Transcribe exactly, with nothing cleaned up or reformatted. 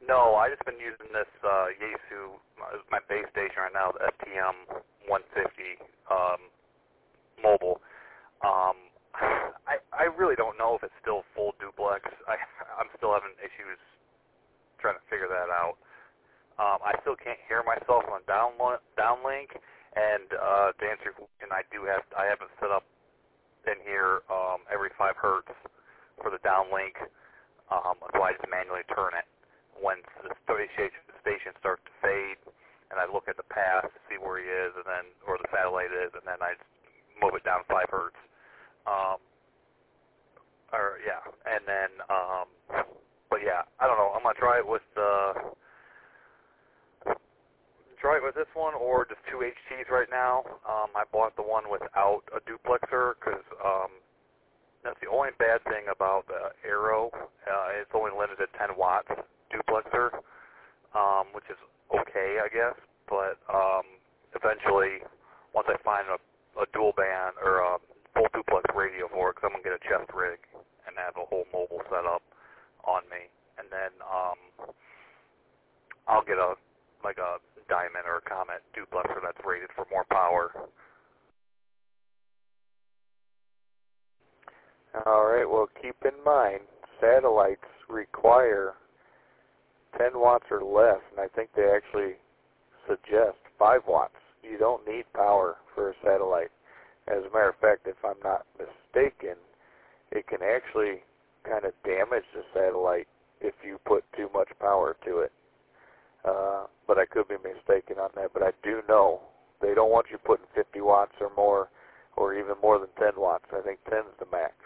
No, I just been using this uh, Yaesu, my, my base station right now, the S T M one fifty um, mobile. Um, I I really don't know if it's still full duplex. I I'm still having issues trying to figure that out. Um, I still can't hear myself on down downlink, and uh, to answer your question, I do have I haven't set up in here um, every five hertz for the downlink, um, so I just manually turn it when the station station starts to fade, and I look at the path to see where he is, and then or the satellite is, and then I just move it down five hertz. Um, or yeah, and then, um, but yeah, I don't know. I'm gonna try it with the, try it with this one or just two H Ts right now. Um, I bought the one without a duplexer because um, that's the only bad thing about the Arrow. Uh, it's only limited at ten watts duplexer, um, which is okay, I guess. But um, eventually, once I find a, a dual band or a full duplex radio for it, because I'm going to get a chest rig and have a whole mobile setup on me. And then um, I'll get a like a Diamond or a Comet duplexer that's rated for more power. All right, well, keep in mind, satellites require ten watts or less, and I think they actually suggest five watts. You don't need power for a satellite. As a matter of fact, if I'm not mistaken, it can actually kind of damage the satellite if you put too much power to it. Uh, but I could be mistaken on that. But I do know they don't want you putting fifty watts or more, or even more than ten watts. I think ten is the max.